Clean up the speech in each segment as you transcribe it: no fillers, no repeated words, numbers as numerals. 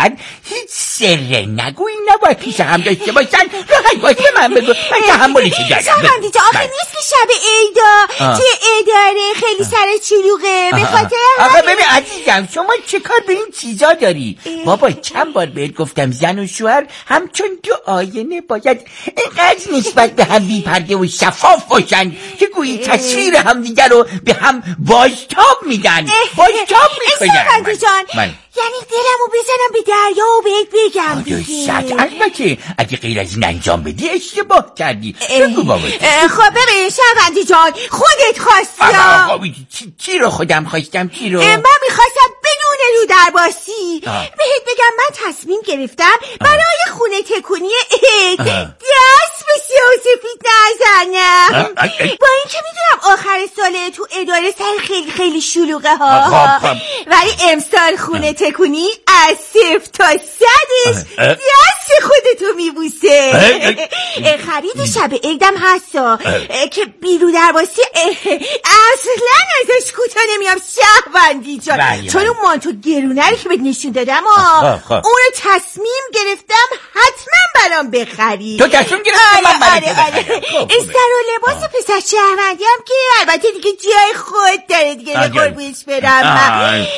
اصلا هیچ سر نگویی نباید پیش هم داشته باشن. راحت باش به من بگو، من تحملشو دارم. شهروندی جا آخه نیست که شب عیدا توی اداره خیلی سر چلوغه به خاطر آقا ببین عزیزم شما چه کار به این چیزا داری؟ بابا چند بار بهت گفتم زن و شوهر همچون دو آینه باید اینقدر نسبت به هم بی پرده و شفاف باشن که گویی تصویر هم دیگر رو به هم بازتاب میدن، بازتاب میکنن. شهروندی جان یعنی دلمو بزنم به دریا و بهت بگم دیگه. البته اگه غیر از این انجام بدی اشتباه کردی. بگو بابا. خب ببین شهروندی جان خودت خواستی. چی رو خودم خواستم؟ چی رو؟ من میخواستم بدون رو درباسی بهت بگم من تصمیم گرفتم برای خونه تکونی دست به سیاه و سفید نزنم. با اینکه میدونم آخر ساله تو اداره سر خیلی خیلی شلوغه ها، ولی امسال خونه تکونی از 0 تا 100ش دست خودتو میبوسه. خرید شب عیدم هستا که بیرو درباسی اصلا ازش کوتاه نمیام شهروندی جان، چون اون مانتو گرونه رو که بهت نشون دادم اونو تصمیم گرفتم حتما برام بخری. تو تصمیم گرفتی من برام بخرم؟ سر و لباس پسر شهروندی هم که البته دیگه جای خود داره دیگه قربونش برم.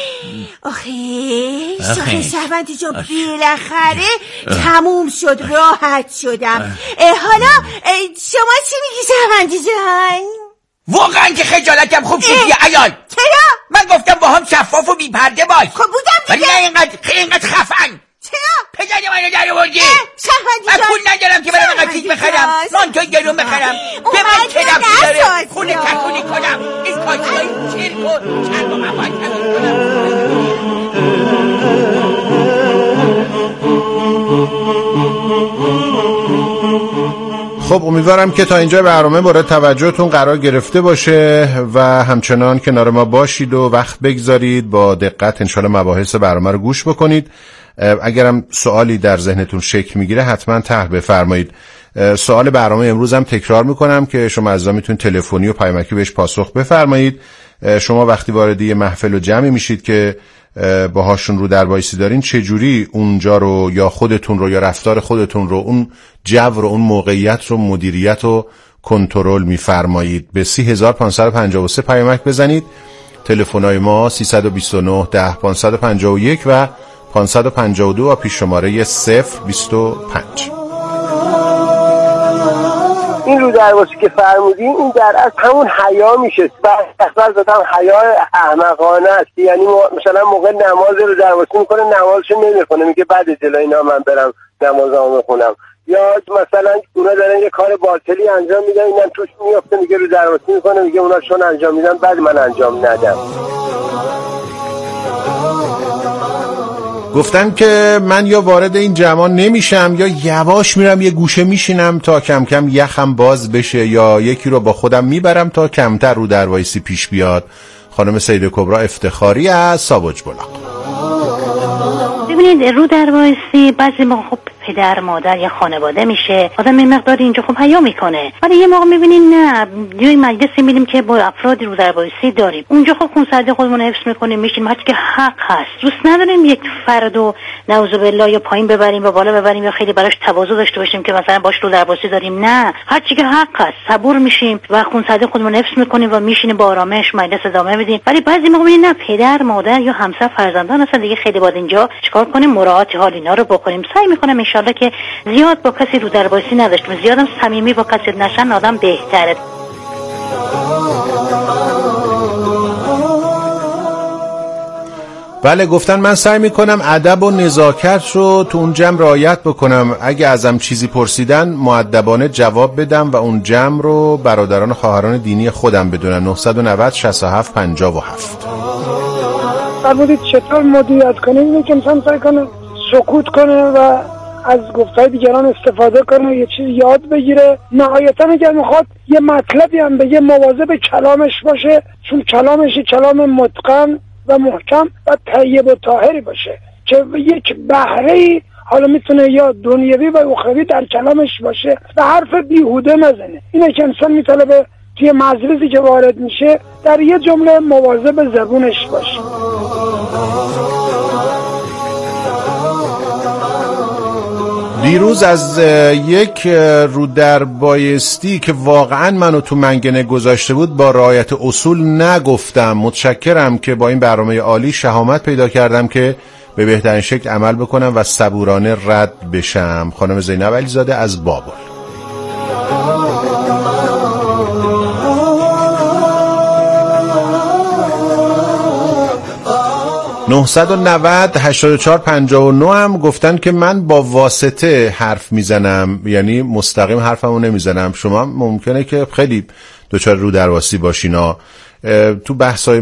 آخه شهروندی جان بالاخره تموم شد، راحت شدم. حالا شما چی میگی شهروندی جان؟ واقعا که خجالتم خوب شدی عیال. چرا؟ من گفتم با هم شفاف و بی پرده باش. خب بودم دیگه. ولی نه اینقدر خفن. چرا؟ پدر منو در آوردی. شهروندی جان من پول ندارم که برم اینقدر چیز بخرم. مانتو گرون بخرم. به من چه ربطی داره خونه تکونی کنم؟ این کاشتای چرک و چرک و من باید تکونی کنم. خب امیدوارم که تا اینجا برنامه مورد توجهتون قرار گرفته باشه و همچنان کنار ما باشید و وقت بگذارید با دقت انشالله مباحث برنامه رو گوش بکنید. اگرم سوالی در ذهنتون شکل میگیره حتما طرح بفرمایید. سوال برنامه امروز هم تکرار میکنم که شما عزیزان میتونید تلفنی و پیامکی بهش پاسخ بفرمایید. شما وقتی وارد یه محفل و جمعی میشید که باهاشون رو در وایسی دارین، چجوری اونجا رو یا خودتون رو یا رفتار خودتون رو، اون جو رو، اون موقعیت رو مدیریت و کنترل میفرمایید؟ به 30553 پیامک بزنید. تلفن‌های ما 329 10 551 و 552 و پیش شماره 025. این رو درواسی که فرمودین این در از همون حیا میشه. اصلا زدم حیا احمقانه است. یعنی مثلا موقع نماز رو درواسی میکنه نمازشو نمیخونه، میگه بعد جلوی اینا من برم نمازمو بخونم. یا مثلا اونا دارن یه کار باطلی انجام میدن اینم توش میفته، میگه رو درواسی میکنه، میگه اونا چون انجام میدن بعد من انجام ندم. گفتن که من یا وارد این جمع نمیشم یا یواش میرم یه گوشه میشینم تا کم کم یخم باز بشه، یا یکی رو با خودم میبرم تا کمتر رو در وایسی پیش بیاد. خانم سید کبرا افتخاری از ساوج بلاق. ببینید رو در وایسی بعضی موقع خب پدر مادر یا خانواده میشه آدم یه مقداری اینجا خب حیا میکنه، ولی یه موقع میبینین نه یه مجلسی میبینیم که با افرادی رو در وایسی داریم، اونجا خب خونسردی خودمون حفظ میکنیم میشیم، حتی که حق هست دوست نداریم یک فردو نعوذ بالله یا پایین ببریم و بالا ببریم یا خیلی براش تواضع داشته باشیم که مثلا باش رو در وایسی داریم. نه، هرچی که حق هست صبور میشیم و خونسردی خودمون حفظ میکنیم و میشینیم با آرامش مجلس ادامه میدیم. ولی بعضی موقع میبینین نه پدر مادر یا همسر فرزندان اصلا دیگه خیلی باید اینجا چیکار کنیم مراعات حال اینا رو بکنیم. سعی میکنم ان شاءالله که زیاد با کسی رو در وایسی نداشتم، زیادم صمیمی با کسی نشن آدم بهتره. بله گفتن من سعی میکنم ادب و نزاکت رو تو اون جمع رعایت بکنم، اگه ازم چیزی پرسیدن مؤدبانه جواب بدم و اون جمع رو برادران و خواهران دینی خودم بدونن. 990 67 57. فرمودید چطور مدیریت کنه؟ اینه که انسان سعی کنه سکوت کنه و از گفتهای دیگران استفاده کنه، یه چیز یاد بگیره. نهایتا اگر میخواد یه مطلبی هم بگه مواظب کلامش باشه، چون کلامش کلام متقن و محکم و طیب و طاهری باشه که یک بهره‌ای حالا میتونه یا دنیوی و اخروی در کلامش باشه و حرف بیهوده نزنه. اینه که انسان میطلبه توی مجلسی که وارد میشه در یه جمله مواظب زبونش باشه. دیروز از یک رو در بایستی که واقعا منو تو منگنه گذاشته بود با رعایت اصول نگفتم. متشکرم که با این برنامه عالی شهامت پیدا کردم که به بهترین شکل عمل بکنم و صبورانه رد بشم. خانم زینب علیزاده از بابل. 990-84-59 هم گفتن که من با واسطه حرف میزنم، یعنی مستقیم حرفمو نمیزنم. شما ممکنه که خیلی دچار رو درواسی باشینا تو بحث‌های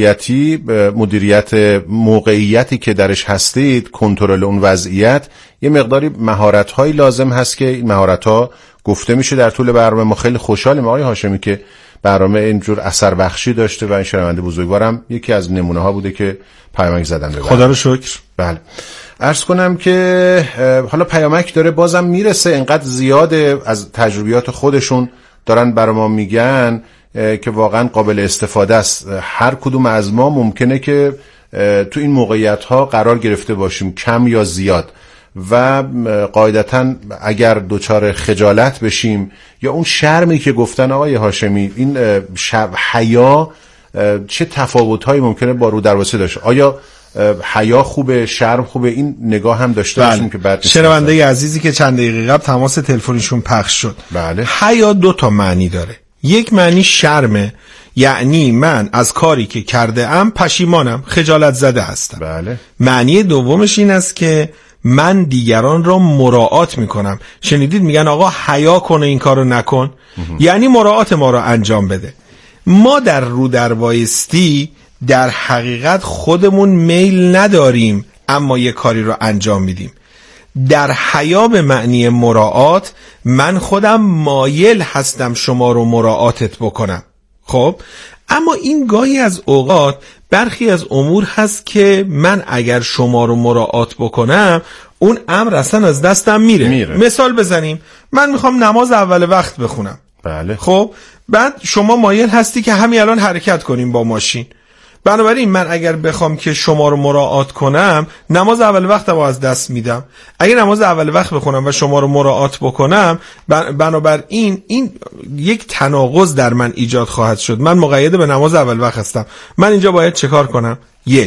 مدیریت موقعیتی که درش هستید، کنترل اون وضعیت، یه مقداری مهارت‌هایی لازم هست که این مهارت‌ها گفته میشه در طول برنامه. ما خیلی خوشحالیم آقای هاشمی که برنامه اینجور اثر بخشی داشته و این شنونده بزرگوارم یکی از نمونه ها بوده که پیامک زدن به خدا رو شکر. بله، عرض کنم که حالا پیامک داره بازم میرسه، اینقدر زیاده، از تجربیات خودشون دارن برای ما میگن که واقعا قابل استفاده است. هر کدوم از ما ممکنه که تو این موقعیت ها قرار گرفته باشیم، کم یا زیاد، و قاعدتاً اگر دوچار خجالت بشیم یا اون شرمی که گفتن آقای هاشمی، این حیا چه تفاوت‌هایی ممکنه با رو درواسی داشته؟ آیا حیا خوبه، شرم خوبه؟ این نگاه هم داشته باشیم که بعد شنونده عزیزی که چند دقیقه قبل تماس تلفنیشون پخش شد. بله. حیا 2 معنی داره. یک معنی شرمه، یعنی من از کاری که کرده ام پشیمانم، خجالت زده هستم. بله. معنی دومش این است که من دیگران را مراعات میکنم. شنیدید میگن آقا حیا کنه این کارو نکن، یعنی مراعات ما را انجام بده. ما در رو در وایستی در حقیقت خودمون میل نداریم اما یه کاری رو انجام میدیم. در حیا به معنی مراعات من خودم مایل هستم شما رو مراعاتت بکنم. خب اما این گاهی از اوقات برخی از امور هست که من اگر شما رو مراعات بکنم اون امر اصلا از دستم میره. مثال بزنیم، من میخوام نماز اول وقت بخونم. بله. خب بعد شما مایل هستی که همین الان حرکت کنیم با ماشین، بنابراین من اگر بخوام که شما رو مراعات کنم نماز اول وقتم از دست میدم. اگر نماز اول وقت بخونم و شما رو مراعات بکنم، بنابراین این یک تناقض در من ایجاد خواهد شد. من مقید به نماز اول وقت هستم. من اینجا باید چه کار کنم؟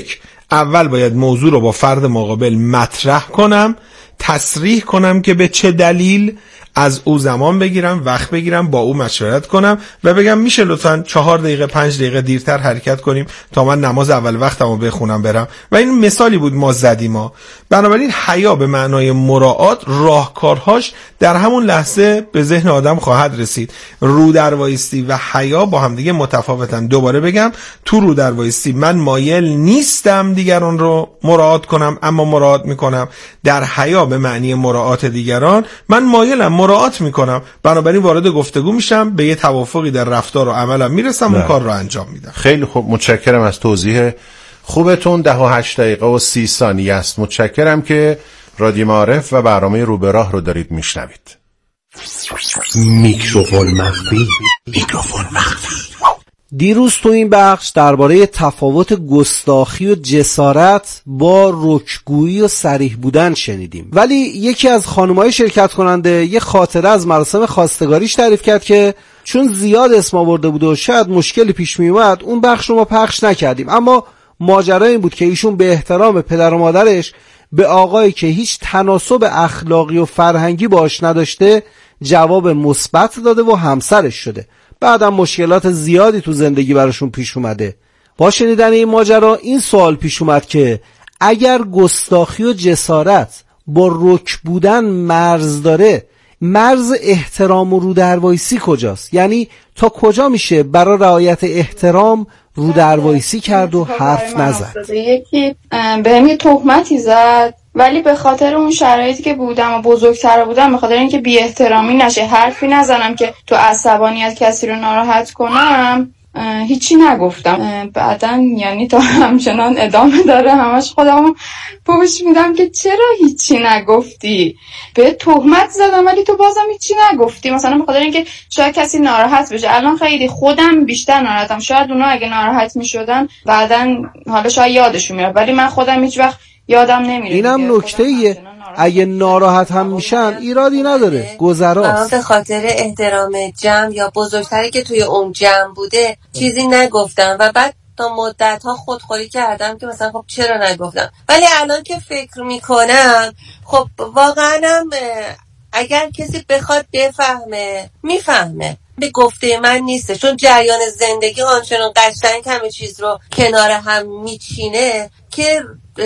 اول باید موضوع رو با فرد مقابل مطرح کنم، تصریح کنم که به چه دلیل، از او زمان بگیرم، وقت بگیرم، با او مشورت کنم و بگم میشه لطفاً 4 دقیقه 5 دقیقه دیرتر حرکت کنیم تا من نماز اول وقتمو بخونم برم. و این مثالی بود ما زدیم. بنابراین حیا به معنای مراعات راهکارهاش در همون لحظه به ذهن آدم خواهد رسید. رو در وایستی و حیا با هم دیگه متفاوتن. دوباره بگم، تو رو در وایستی من مایل نیستم دیگران رو مراعات کنم اما مراعات میکنم. در حیا به معنی مراعات دیگران من مایلم مراعات میکنم، بنابراین وارد گفتگو میشم، به یه توافقی در رفتار و عملم میرسم، اون کار رو انجام میدم. خیلی خوب، متشکرم از توضیح خوبتون. 18 دقیقه و 30 ثانیه است. متشکرم که رادیو معارف و برنامه رو به راه رو دارید میشنوید. میکروفون مخفی. دیروز تو این بخش درباره تفاوت گستاخی و جسارت با رکگویی و صریح بودن شنیدیم، ولی یکی از خانم‌های شرکت کننده یه خاطره از مراسم خواستگاریش تعریف کرد که چون زیاد اسم آورده بود و شاید مشکلی پیش می اومد اون بخش رو ما پخش نکردیم. اما ماجرا این بود که ایشون به احترام پدر و مادرش به آقایی که هیچ تناسب اخلاقی و فرهنگی باش نداشته جواب مثبت داده و همسرش شده. بعدم مشکلات زیادی تو زندگی براشون پیش اومده. با شنیدن این ماجرا این سوال پیش اومد که اگر گستاخی و جسارت با رک بودن مرز داره، مرز احترام و رودروایسی کجاست؟ یعنی تا کجا میشه برای رعایت احترام رودروایسی کرد و حرف نزد؟ یکی بهم یه تهمتی زد، ولی به خاطر اون شرایطی که بودم و بزرگتر بودم، به خاطر اینکه بی احترامی نشه، حرفی نزنم که تو عصبانیت کسی رو ناراحت کنم، هیچی نگفتم. بعدن یعنی تا همچنان ادامه داره، همش خودم پوش میدم که چرا هیچی نگفتی؟ به تهمت زدم ولی تو بازم هیچی نگفتی. مثلا به خاطر اینکه شاید کسی ناراحت بشه. الان خیلی خودم بیشتر ناراحتم، شاید اونا اگه ناراحت میشدن بعدن حالا شاید یادشون میاد، ولی من خودم هیچ وقت یادم نمیره. اینم نکته‌ایه. اگه ناراحت هم میشن ایرادی نداره، گذراست. به خاطر احترام جمع یا بزرگتری که توی اون جمع بوده چیزی نگفتم و بعد تا مدت ها خودخوری کردم که مثلا خب چرا نگفتم. ولی الان که فکر میکنم خب واقعا اگر کسی بخواد بفهمه میفهمه، به گفته من نیسته، چون جریان زندگی آنچنان قشنگ همه چیز رو کنار هم میچینه که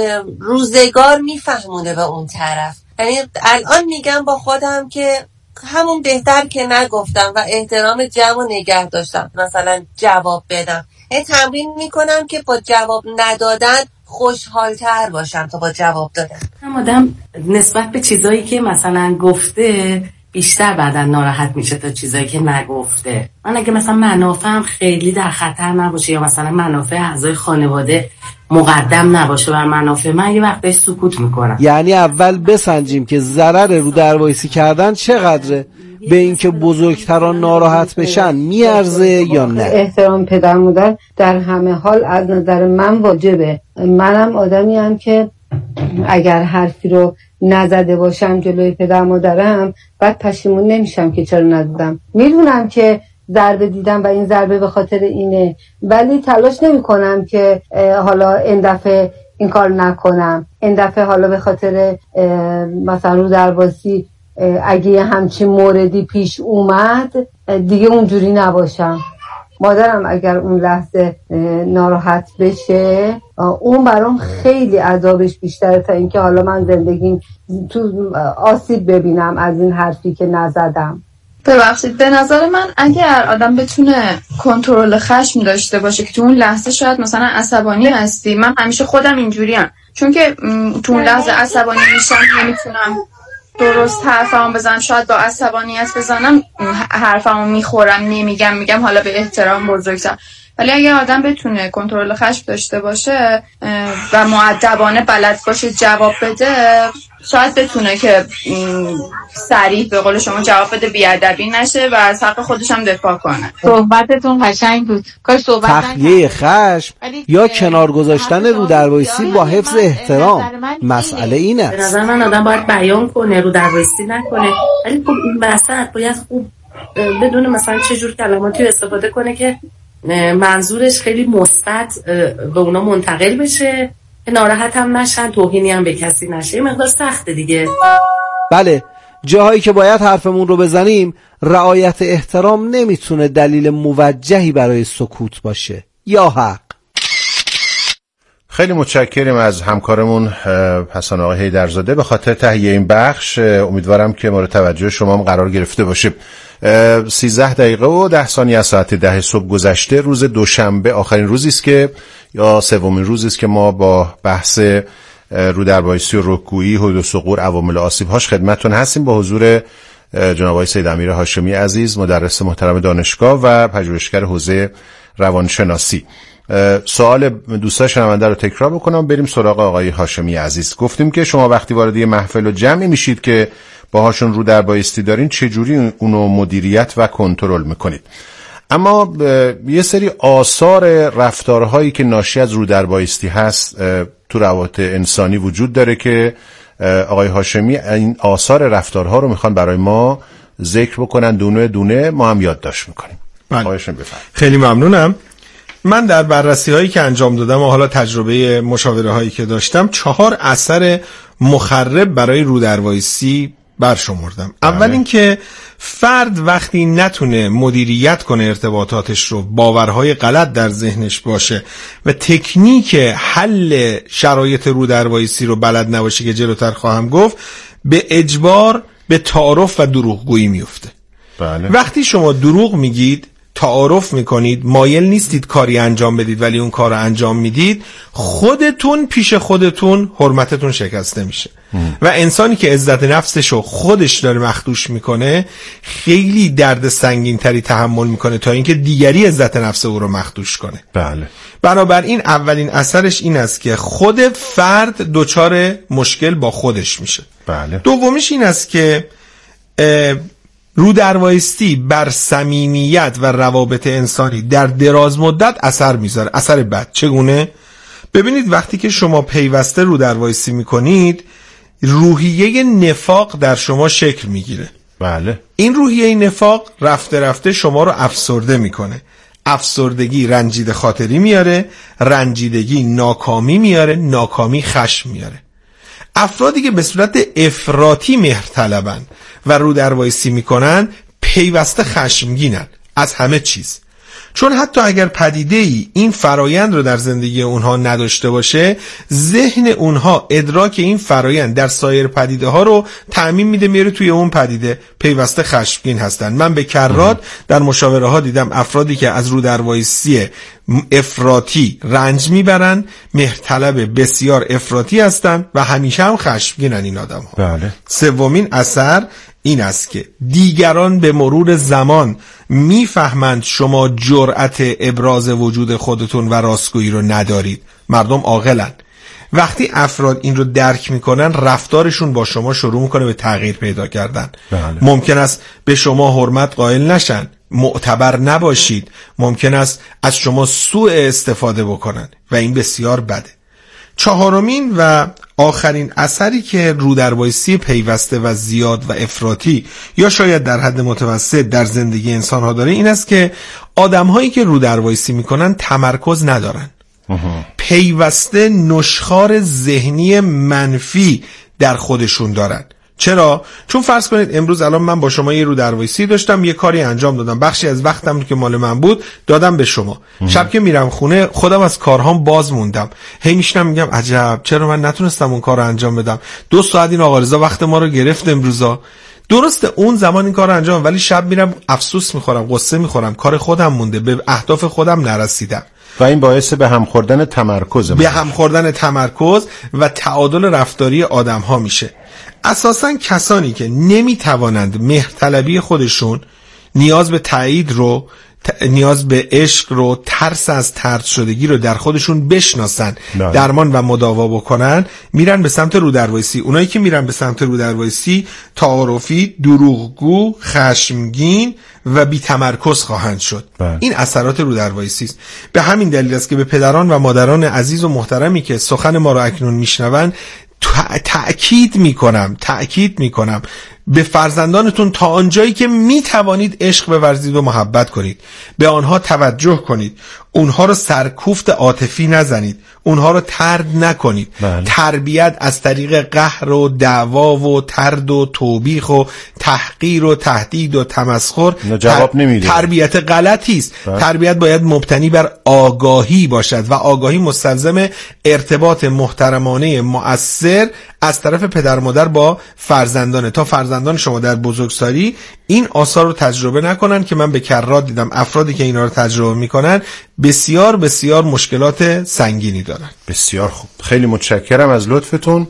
روزگار میفهمونه به اون طرف. یعنی الان میگم با خودم که همون بهتر که نگفتم و احترام جمع و نگه داشتم، مثلا جواب بدم. یعنی تمرین میکنم که با جواب ندادن خوشحالتر باشم تا با جواب دادن. هم آدم نسبت به چیزایی که مثلا گفته بیشتر بعدن ناراحت میشه تا چیزایی که نگفته. من اگه مثلا منافعم خیلی در خطر نباشه یا مثلا منافع اعضای خانواده مقدم نباشه بر منافع من، یه وقتش سکوت میکنم. یعنی اول بسنجیم که ضرر رو دروایسی کردن چقدره، به اینکه بزرگتران ناراحت بشن میارزه یا نه. احترام پدر مادر در همه حال از نظر من واجبه. منم آدمی ام که اگر حرفی رو نزده باشم جلوی پدر مادرم بعد پشیمون نمیشم که چرا نزدم. میدونم که ضربه دیدم و این ضربه به خاطر اینه، ولی تلاش نمی کنم که حالا این دفعه این کار نکنم، این دفعه حالا به خاطر مثلا رو درواسی اگه همچین موردی پیش اومد دیگه اونجوری نباشم. مادرم اگر اون لحظه ناراحت بشه اون برام خیلی عذابش بیشتره تا اینکه حالا من زندگیم تو آسیب ببینم از این حرفی که نزدم. ببخشید، به نظر من اگر آدم بتونه کنترل خشم داشته باشه که تو اون لحظه شاید مثلا عصبانی هستی، من همیشه خودم اینجوریم، چون که تو اون لحظه عصبانی میشم نمیتونم درست حرفمو بزنم، شاید با عصبانیت بزنم حرفمو میخورم میگم حالا به احترام بزرگتر. ولی اگه آدم بتونه کنترل خشم داشته باشه و مؤدبانه بلد باشه جواب بده، شاید بتونه که صریح به قول شما جواب بده، بی‌ادبی نشه و از حق خودش هم دفاع کنه. صحبتتون قشنگ بود. کاش صحبت تخلیه خشم یا کنار گذاشتن رو دروایسی با حفظ احترام، مسئله اینه. به نظر من آدم باید بیان کنه، رو دروایسی نکنه، ولی خب این وسط باید خوب بدونه مثلا چه جور کلماتی استفاده کنه که منظورش خیلی مثبت به اونا منتقل بشه، ناراحت هم نشن، توهینی هم به کسی نشه. این مقدار سخته دیگه. بله، جاهایی که باید حرفمون رو بزنیم رعایت احترام نمیتونه دلیل موجهی برای سکوت باشه یا حق. خیلی متشکریم از همکارمون حسن آقای حیدرزاده به خاطر تهیه این بخش. امیدوارم که مورد توجه شما هم قرار گرفته باشه. 13 دقیقه و 10 ثانیه از ساعت 10 صبح گذشته. روز دوشنبه آخرین روزی است که یا سومین روزی است که ما با بحث رو دربایسی و رکگویی، حدوث وقوع عوامل آسیب‌هاش خدمتتون هستیم با حضور جناب آقای سید امیر هاشمی عزیز، مدرس محترم دانشگاه و پژوهشگر حوزه روانشناسی. سوال دوستان شنونده رو تکرار بکنم، بریم سراغ آقای هاشمی عزیز. گفتیم که شما وقتی وارد یه محفل و جمعی میشید که باهاشون رو دربایستی دارین، چجوری اونو مدیریت و کنترل میکنید؟ اما یه سری آثار رفتارهایی که ناشی از رو دربایستی هست تو روابط انسانی وجود داره که آقای هاشمی این آثار رفتارها رو میخوان برای ما ذکر بکنن، دونه دونه ما هم یادداشت میکنیم. بله. خیلی ممنونم. من در بررسی هایی که انجام دادم و حالا تجربه مشاوره هایی که داشتم 4 اثر مخرب برای رو دربایستی برشمردم. اول اینکه فرد وقتی نتونه مدیریت کنه ارتباطاتش رو، باورهای غلط در ذهنش باشه و تکنیک حل شرایط رو دربایستی رو بلد نباشه که جلوتر خواهم گفت، به اجبار به تعارف و دروغگویی میفته. بله. وقتی شما دروغ میگید، تعارف میکنید، مایل نیستید کاری انجام بدید ولی اون کار رو انجام میدید، خودتون پیش خودتون حرمتتون شکسته میشه و انسانی که عزت نفسشو خودش داره مخدوش میکنه خیلی درد سنگین تری تحمل میکنه تا اینکه دیگری عزت نفس او رو مخدوش کنه. بله. بنابراین اولین اثرش این است که خود فرد دچار مشکل با خودش میشه. بله. دومیش این است که رو دربایستی بر صمیمیت و روابط انسانی در دراز مدت اثر میذاره. اثر بد چگونه؟ ببینید وقتی که شما پیوسته رو دربایستی میکنید، روحیه نفاق در شما شکل میگیره. بله. این روحیه نفاق رفته رفته شما رو افسرده میکنه. افسردگی رنجیده خاطری میاره، رنجیدگی ناکامی میاره، ناکامی خشم میاره. افرادی که به صورت افراطی مهرطلبن و رو در وایسی میکنن پیوسته خشمگینن از همه چیز. چون حتی اگر پدیده‌ای این فرایند رو در زندگی اونها نداشته باشه، ذهن اونها ادراک این فرایند در سایر پدیده ها رو تعمیم میده میاره توی اون پدیده، پیوسته خشمگین هستن. من به کرات در مشاوره ها دیدم افرادی که از رو در وایسی افراطی رنج میبرن، مهرطلب بسیار افراطی هستن و همیشه هم خشمگینن این آدم ها. بله. سومین اثر این است که دیگران به مرور زمان میفهمند شما جرأت ابراز وجود خودتون و راستگویی رو ندارید. مردم عاقلن. وقتی افراد این رو درک میکنن، رفتارشون با شما شروع میکنه به تغییر پیدا کردن. بله. ممکن است به شما حرمت قائل نشن، معتبر نباشید، ممکن است از شما سوء استفاده بکنن و این بسیار بده. چهارمین و آخرین اثری که رو در وایسی پیوسته و زیاد و افراطی یا شاید در حد متوسط در زندگی انسان ها داره این است که آدم هایی که رو در وایسی میکنن تمرکز ندارن. پیوسته نشخوار ذهنی منفی در خودشون دارن. چرا؟ چون فرض کنید امروز الان من با شما یه رو در وایسی داشتم، یه کاری انجام دادم، بخشی از وقتم که مال من بود دادم به شما. شب که میرم خونه خودم از کارهام باز موندم، هی میشنم میگم عجب چرا من نتونستم اون کار رو انجام بدم. 2 ساعت این آقا رضا وقت ما رو گرفت امروزا. درسته اون زمان این کار رو انجام، ولی شب میرم افسوس میخورم، قصه میخورم، کار خودم مونده، به اهداف خودم نرسیدم. و این باعث به هم خوردن تمرکز و تعادل رفتاری آدم ها میشه. اساساً کسانی که نمیتوانند مهرطلبی خودشون، نیاز به تایید رو، نیاز به عشق رو، ترس از طرد شدگی رو در خودشون بشناسن، درمان و مداوا بکنن، میرن به سمت رو در وایسی. اونایی که میرن به سمت رو در وایسی تعارفی، دروغگو، خشمگین و بی تمرکز خواهند شد. این اثرات رو در وایسی است. به همین دلیل است که به پدران و مادران عزیز و محترمی که سخن ما رو اکنون میشنون تأکید میکنم به فرزندانتون تا آنجایی که میتوانید عشق بورزید و محبت کنید، به آنها توجه کنید، اونها رو سرکوفت عاطفی نزنید، اونها رو طرد نکنید. تربیت از طریق قهر و دعوا و طرد و توبیخ و تحقیر و تهدید و تمسخر جواب نمیده. تربیت غلطی است. تربیت باید مبتنی بر آگاهی باشد و آگاهی مستلزم ارتباط محترمانه مؤثر از طرف پدر مادر با فرزندانه، تا فرزندان شما در بزرگسالی این آثار رو تجربه نکنن که من به کرات دیدم افرادی که اینا رو تجربه میکنن بسیار بسیار مشکلات سنگینی دارن. بسیار خوب، خیلی متشکرم از لطفتون.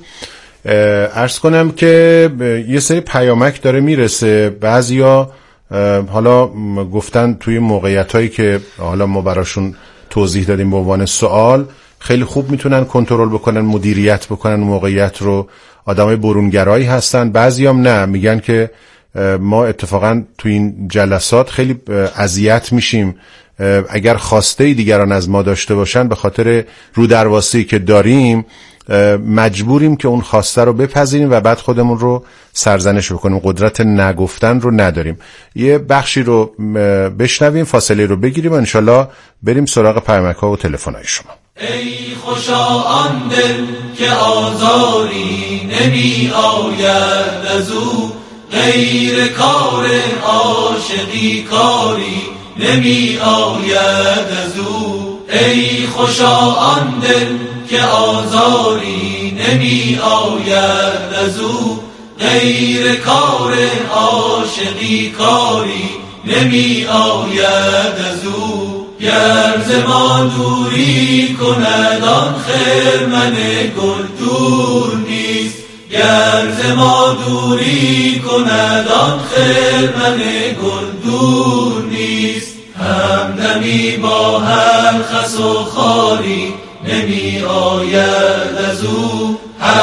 عرض کنم که یه سری پیامک داره میرسه، بعضیا حالا گفتن توی موقعیتایی که حالا ما براشون توضیح دادیم به عنوان سوال، خیلی خوب میتونن کنترل بکنن، مدیریت بکنن موقعیت رو. آدمای برونگرایی هستن. بعضیام نه، میگن که ما اتفاقا تو این جلسات خیلی اذیت میشیم، اگر خواسته دیگران از ما داشته باشن به خاطر رو درواسی که داریم مجبوریم که اون خواسته رو بپذیریم و بعد خودمون رو سرزنش بکنیم، قدرت نگفتن رو نداریم. یه بخشی رو بشنویم، فاصله رو بگیریم و انشالله بریم سراغ پیامک‌ها و تلفن‌های شما. ای خوشا آن دل که آزاری نمی آید از او، غیر کار عاشقی کاری نمی آید از او. ای خوشا آن دل که آزاری نمی آید از او، غیر کار عاشقی کاری نمی آید از او. گر ز ما دوری کند آن خرمن گل دور نیست، گر ز ما دوری کند آن خرمن گل دور نیست. همدمی با هر خس و خاری نمی آید از او،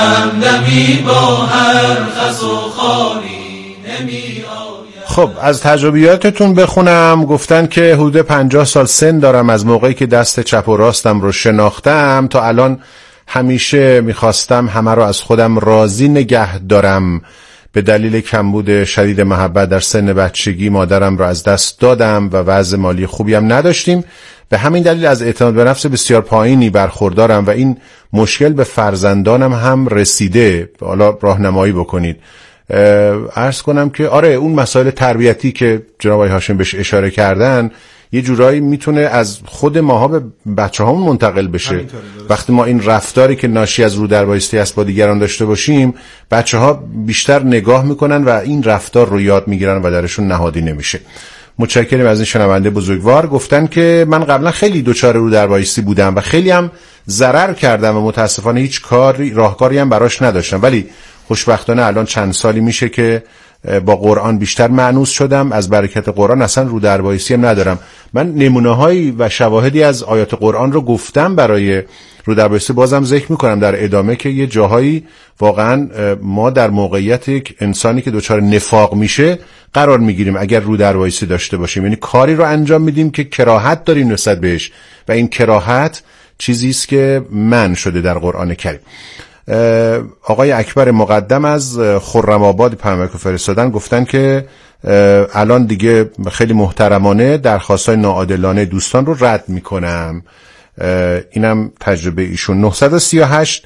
همدمی با هر خس و خاری نمی آید. خب از تجربیاتتون بخونم. گفتن که حدود 50 سال سن دارم، از موقعی که دست چپ و راستم رو شناختم تا الان همیشه میخواستم همه رو از خودم راضی نگه دارم. به دلیل کمبود شدید محبت در سن بچگی مادرم رو از دست دادم و وضع مالی خوبی هم نداشتیم. به همین دلیل از اعتماد به نفس بسیار پایینی برخوردارم و این مشکل به فرزندانم هم رسیده. حالا راهنمایی بکنید. عرض کنم که آره اون مسائل تربیتی که جناب آقای هاشمی بهش اشاره کردن یه جورایی میتونه از خود ماها به بچه هامون منتقل بشه. وقتی ما این رفتاری که ناشی از رو در بایستی است با دیگران داشته باشیم، بچه ها بیشتر نگاه میکنن و این رفتار رو یاد میگیرن و درشون نهادی نمیشه. متشکرم از این شنونده بزرگوار. گفتن که من قبلا خیلی دچار رو در بایستی بودم و خیلی هم ضرر کردم و متاسفانه هیچ راهکاری هم براش نداشتم، ولی خوشبختانه الان چند سالی میشه که با قرآن بیشتر مانوس شدم. از برکت قرآن اصلا رو در بایستی هم ندارم. من نمونه‌هایی و شواهدی از آیات قرآن رو گفتم برای رو در بایستی، بازم ذکر میکنم در ادامه که یه جاهایی واقعا ما در موقعیت یک انسانی که دچار نفاق میشه قرار میگیریم اگر رو در بایستی داشته باشیم. یعنی کاری رو انجام میدیم که کراهت داریم نسبت بهش و این کراهت چیزی است که منع شده در قرآن کریم. آقای اکبر مقدم از خرم آباد پیامک فرستادن، گفتن که الان دیگه خیلی محترمانه درخواستای ناعادلانه دوستان رو رد میکنم. اینم تجربه ایشون. 938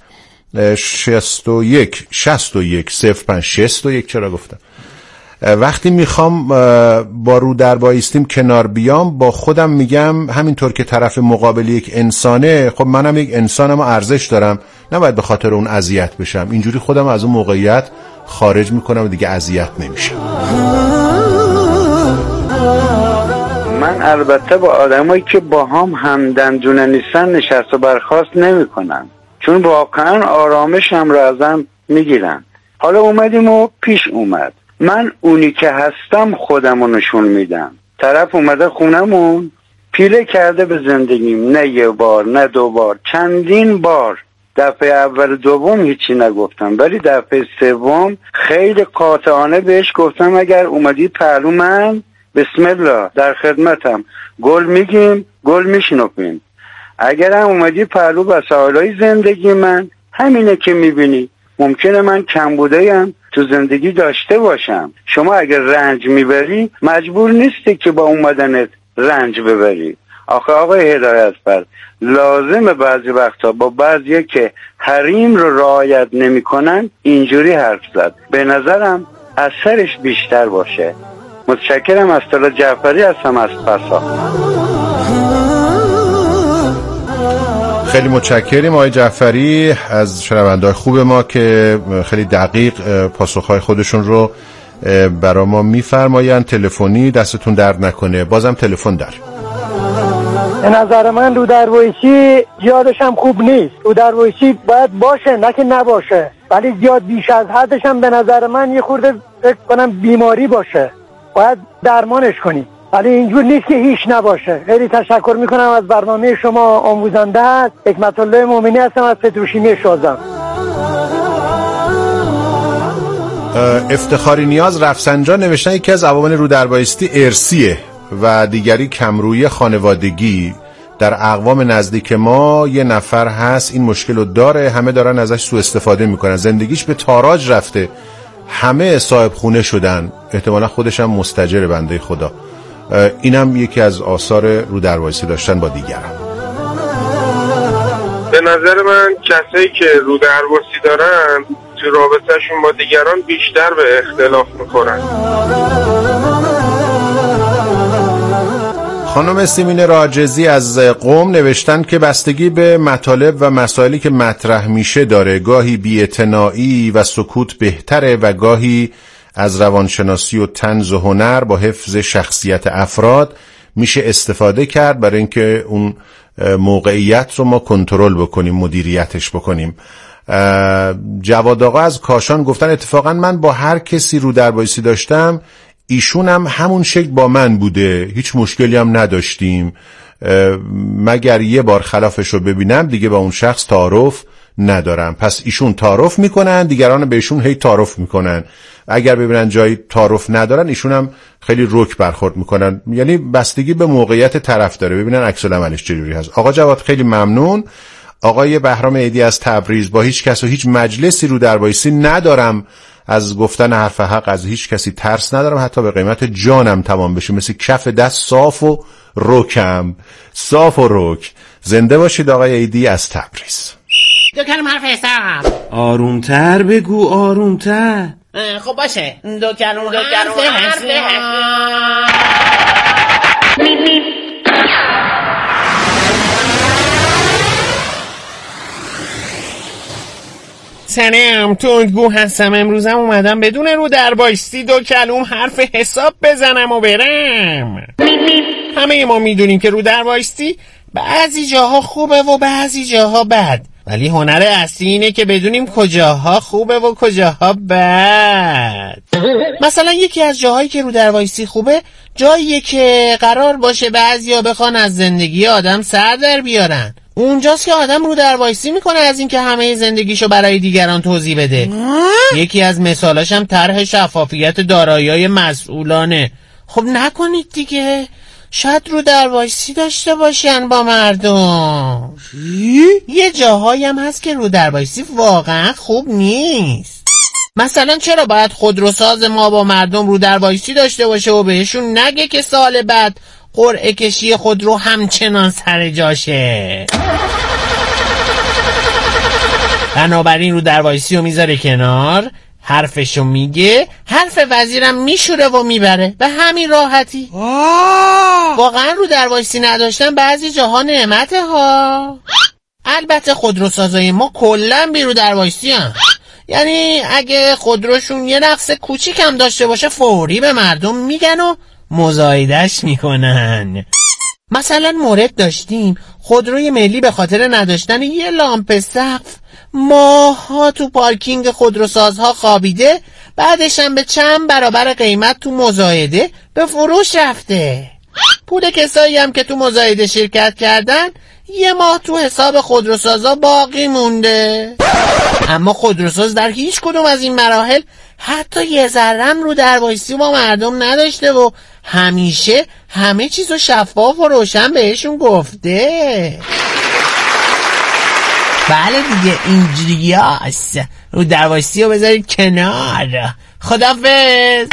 61 61 05 61 چرا گفتم؟ وقتی میخوام با رو در بایستیم کنار بیام، با خودم میگم همینطور که طرف مقابل یک انسانه، خب منم یک انسانم و ارزش دارم، نباید به خاطر اون اذیت بشم. اینجوری خودم از اون موقعیت خارج میکنم و دیگه اذیت نمیشم. من البته با آدمایی که با هم دندونه نیستن نشست و برخاست نمی کنم، چون واقعا آرامشم رو ازم میگیرن. حالا اومدیم و پیش اومد، من اونی که هستم خودمو نشون میدم. طرف اومده خونمون پیله کرده به زندگیم، نه یه بار نه دو بار، چندین بار. دفعه اول دوم هیچی نگفتم، ولی دفعه سوم خیلی قاطعانه بهش گفتم اگر اومدی پهلو من بسم الله در خدمتم، گل میگیم گل میشنفیم. اگر هم اومدی پهلو وسایلای زندگی من همینه که میبینی. ممکنه من کمبوده‌ام تو زندگی داشته باشم. شما اگر رنج میبری مجبور نیستی که با اومدنت رنج ببری. آخه آقای هدایتفر لازمه بعضی وقتا با بعضیا که حریم رو رعایت نمی‌کنن اینجوری حرف زد. به نظرم اثرش بیشتر باشه. متشکرم. از طلا جعفری هستم از پسا. خیلی متشکریم آقای جعفری از شنونده‌های خوب ما که خیلی دقیق پاسخهای خودشون رو برای ما میفرمایند. تلفنی دستتون درد نکنه. بازم تلفن در. به نظر من رو در وایسی زیادش هم خوب نیست. رو در وایسی باید باشه، نه که نباشه، ولی زیاد بیش از حدش هم به نظر من یه خورده فکر کنم بیماری باشه، باید درمانش کنی. ولی اینجور نیست که هیچ نباشه. خیلی تشکر میکنم از برنامه شما، آموزنده است. حکمت الله مومنی هستم از پتروشیمی شازم. افتخاری نیاز رفسنجان نوشتن یکی از عوامل رو در بایستی ارثیه و دیگری کمرویی خانوادگی. در اقوام نزدیک ما یه نفر هست این مشکل رو داره، همه دارن ازش سوء استفاده میکنن، زندگیش به تاراج رفته، همه صاحب خونه شدن، احتمالا خودش هم مستاجر بنده خدا. اینم یکی از آثار رو در بایستی داشتن با دیگران. به نظر من کسایی که رو در بایستی دارن تو رابطهشون با دیگران بیشتر به اختلاف میخورن. خانم سیمین راجزی از قم نوشتن که بستگی به مطالب و مسائلی که مطرح میشه داره. گاهی بی‌اعتنایی و سکوت بهتره و گاهی از روانشناسی و طنز و هنر با حفظ شخصیت افراد میشه استفاده کرد برای اینکه اون موقعیت رو ما کنترل بکنیم، مدیریتش بکنیم. جواد آقا از کاشان گفتن اتفاقا من با هر کسی رو در بایستی داشتم ایشون هم همون شکل با من بوده، هیچ مشکلی هم نداشتیم، مگر یه بار خلافش رو ببینم دیگه با اون شخص تعارف ندارم. پس ایشون تعارف میکنن، دیگران بهشون هی تعارف میکنن، اگر ببینن جایی تعارف ندارن ایشون هم خیلی رک برخورد میکنن. یعنی بستگی به موقعیت طرف داره، ببینن عکس العملش چجوری هست. آقا جواد خیلی ممنون. آقای بهرام عیدی از تبریز: با هیچ کس و هیچ مجلسی رو در وایسی ندارم، از گفتن حرف حق از هیچ کسی ترس ندارم، حتی به قیمت جانم تمام بشه، مثل کف دست صاف و رکم. صاف و رک. زنده باشید آقای عیدی از تبریز. دو کلم حرف حساب. آرومتر بگو، آرومتر. خب باشه. دو کلم حرف حساب. سلام، تندگو هستم. امروزم اومدم بدون رو در بایستی دو کلم حرف حساب بزنم و برم. همه ما میدونیم که رو در بایستی بعضی جاها خوبه و بعضی جاها بد، ولی هنر اصلی اینه که بدونیم کجاها خوبه و کجاها بد. مثلا یکی از جاهایی که رو در بایستی خوبه جاییه که قرار باشه بعضیا بخوان از زندگی آدم سر در بیارن. اونجاست که آدم رو در وایسی میکنه از این که همه زندگیشو برای دیگران توضیح بده. یکی از مثالاش هم طرح شفافیت دارایی‌های مسئولانه. خب نکنید دیگه، شاید رو در وایسی داشته باشن با مردم. یه جاهایی هم هست که رو در وایسی واقعا خوب نیست. مثلا چرا باید خودروساز ما با مردم رو در وایسی داشته باشه و بهشون نگه که سال بعد قرعه کشی خودرو همچنان سر جاشه؟ بنابراین رو در وایسی رو میذاره کنار، حرفشو میگه، حرف وزیرم میشوره و میبره به همین راحتی. واقعا رو در وایسی نداشتن بعضی جاها نعمته ها. البته خودروسازای ما کلن بی رو در وایسی هم. یعنی اگه خودروشون یه نقص کوچیک هم داشته باشه فوری به مردم میگن و مزایدش میکنن. مثلا مورد داشتیم خودروی ملی به خاطر نداشتن یه لامپ سقف ماها تو پارکینگ خودروسازها خوابیده، بعدش هم به چند برابر قیمت تو مزایده به فروش رفته. پول کسایی هم که تو مزایده شرکت کردن یه ماه تو حساب خودروسازا باقی مونده. اما خودروساز در هیچ کدوم از این مراحل حتی یه ذرم رو در وایسی با مردم نداشته و همیشه همه چیزو شفاف و روشن بهشون گفته. بله دیگه اینجوری هست. رو در وایسی رو بذارید کنار. خداحافظ.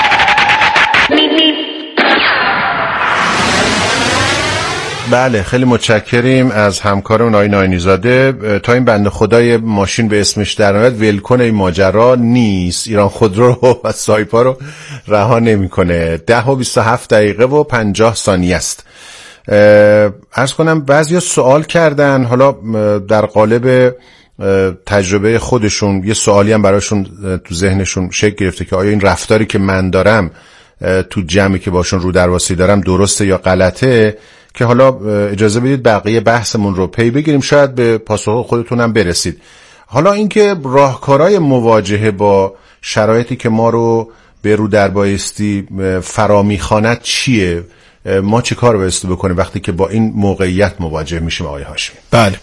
بله، خیلی متشکریم از همکارمون آقای ناینیزاده. تا این بنده خدای ماشین به اسمش در نیاد ولکن این ماجرا نیست. ایران خودرو رو و سایپا رو رها نمی‌کنه. 10:27 و 50 ثانیه است. عرض کنم بعضیا سوال کردن، حالا در قالب تجربه خودشون یه سوالی هم براشون تو ذهنشون شکل گرفته که آیا این رفتاری که من دارم تو جمعی که باشون رو درواسی دارم درسته یا غلطه، که حالا اجازه بدید بقیه بحثمون رو پی بگیریم، شاید به پاسخ خودتونم برسید. حالا اینکه راهکارهای مواجهه با شرایطی که ما رو به رو در بایستی فرا میخواند چیه؟ ما چه کار بایستی بکنیم وقتی که با این موقعیت مواجه میشیم آقای هاشمی؟ بله،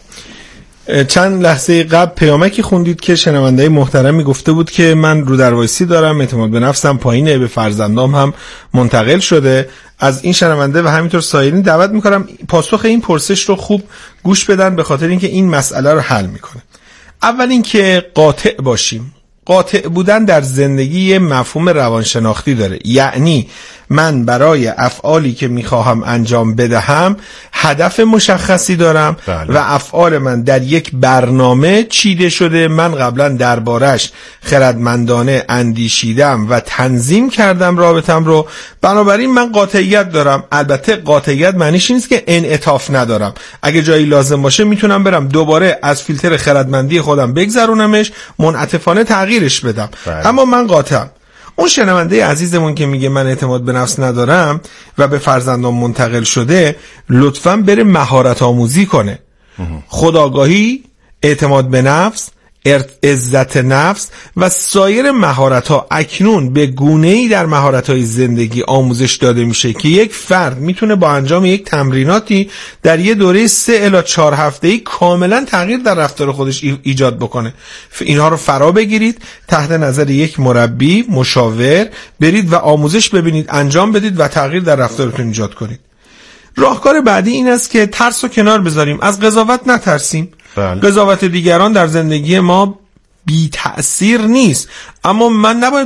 چند لحظه قبل پیامکی خوندید که شنونده محترمی گفته بود که من رو در وایسی دارم، اعتماد به نفسم پایینه، به فرزندام هم منتقل شده. از این شنونده و همینطور سایرین دعوت میکنم پاسخ این پرسش رو خوب گوش بدن، به خاطر اینکه این مسئله رو حل میکنه. اول اینکه قاطع باشیم. قاطع بودن در زندگی مفهوم روانشناختی داره، یعنی من برای افعالی که میخواهم انجام بدهم هدف مشخصی دارم. بله. و افعال من در یک برنامه چیده شده، من قبلا دربارش خردمندانه اندیشیدم و تنظیم کردم رابطم رو، بنابراین من قاطعیت دارم. البته قاطعیت معنیش نیست که انعطاف ندارم، اگه جایی لازم باشه میتونم برم دوباره از فیلتر خردمندی خودم بگذرونمش، منعطفانه تغییرش بدم. بله. اما من قاطعم. اون شنونده عزیزمون که میگه من اعتماد به نفس ندارم و به فرزندان منتقل شده، لطفاً بره مهارت آموزی کنه. خودآگاهی، اعتماد به نفس، عزت نفس و سایر مهارت‌ها اکنون به گونه‌ای در مهارت‌های زندگی آموزش داده میشه که یک فرد میتونه با انجام یک تمریناتی در یه دوره 3 الی 4 هفته‌ای کاملا تغییر در رفتار خودش ایجاد بکنه. اینها رو فرا بگیرید، تحت نظر یک مربی، مشاور برید و آموزش ببینید، انجام بدید و تغییر در رفتارتون ایجاد کنید. راهکار بعدی این است که ترس رو کنار بذاریم، از قضاوت نترسیم. قضاوت دیگران در زندگی ما بی تأثیر نیست، اما من نباید